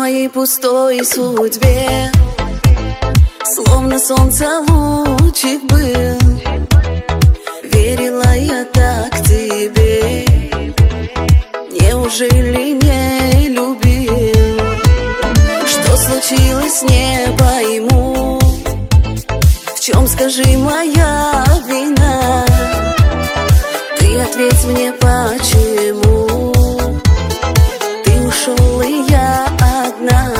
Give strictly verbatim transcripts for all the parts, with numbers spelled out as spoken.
моей пустой судьбе словно солнце лучик был. Верила я так тебе, неужели не любил? Что случилось, не пойму. В чем, скажи, моя вина? Ты ответь мне, почему ты ушел, и я одна.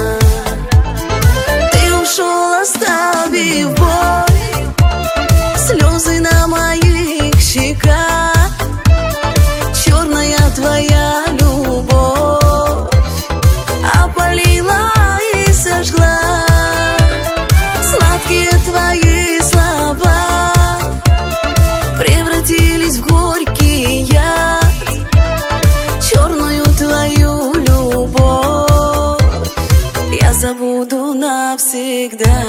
Ты ушел, оставив боль, слезы на моих щеках, черная твоя любовь опалила и сожгла. Сладкие твои слова превратились в горький яд, черную твою любовь я забуду навсегда.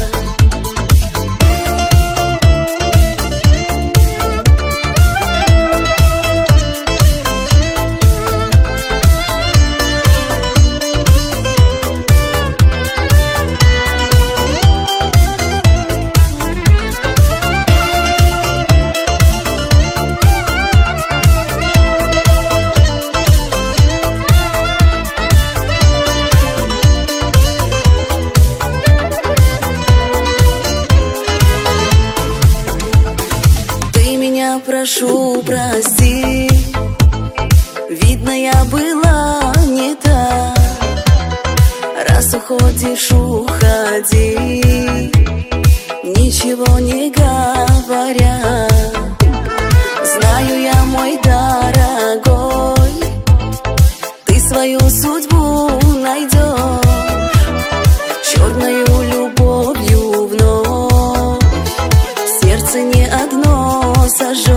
Прошу, прости, видно, я была не та. Раз уходишь, уходи, ничего не говоря. Знаю я, мой дорогой, ты свою судьбу найдешь, черною любовью вновь сердце не одно сожжешь.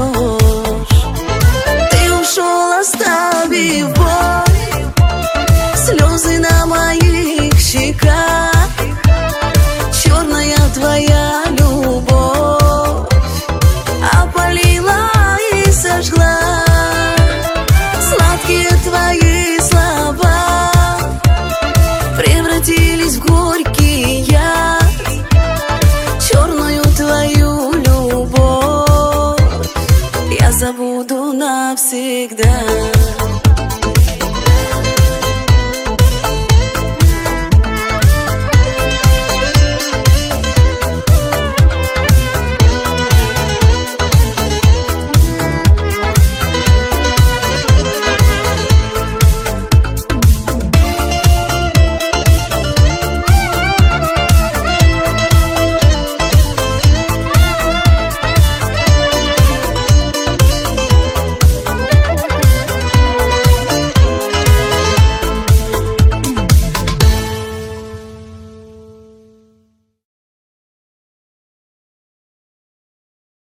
Ты ушел, оставив боль, слезы на моих щеках, черная твоя любовь опалила и сожгла. Сладкие твои слова превратились в горький яд, черную твою любовь я забуду навсегда.